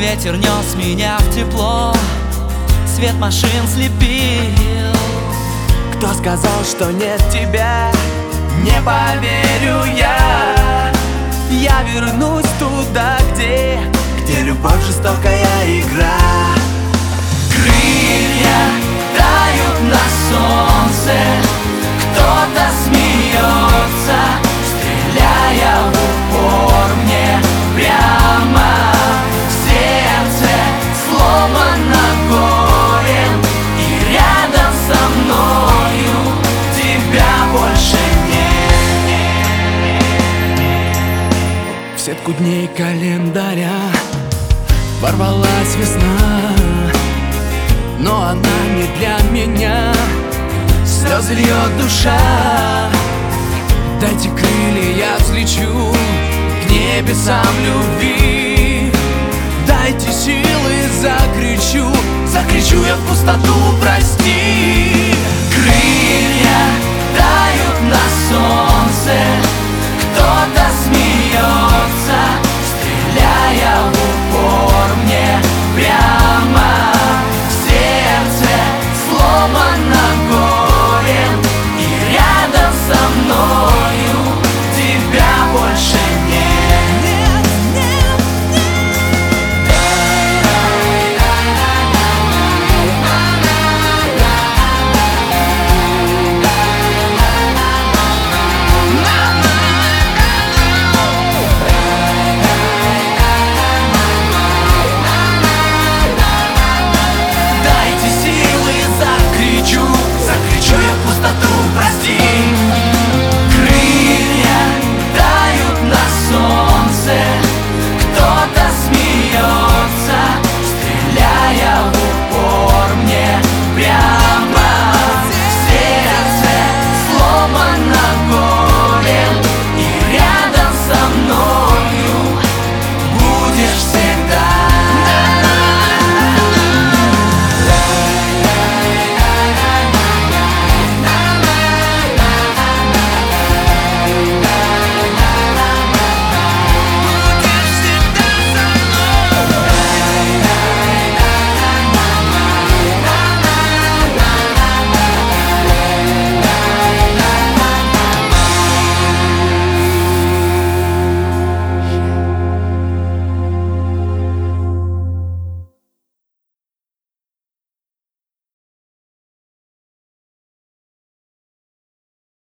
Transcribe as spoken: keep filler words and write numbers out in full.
ветер нес меня в тепло, свет машин слепил. Кто сказал, что нет тебя? Не поверю я. Я вернусь туда, где Где любовь жестокая игра. Крылья тают на солнце, кто-то смеется, стреляя в упор мне прямо в сердце, сломано горем, и рядом со мною тебя больше нет. В сетку дней календаря ворвалась весна, но она не для меня. Слезы льет душа. Дайте крылья, я взлечу к небесам любви. Дайте силы, закричу, закричу я в пустоту, прости.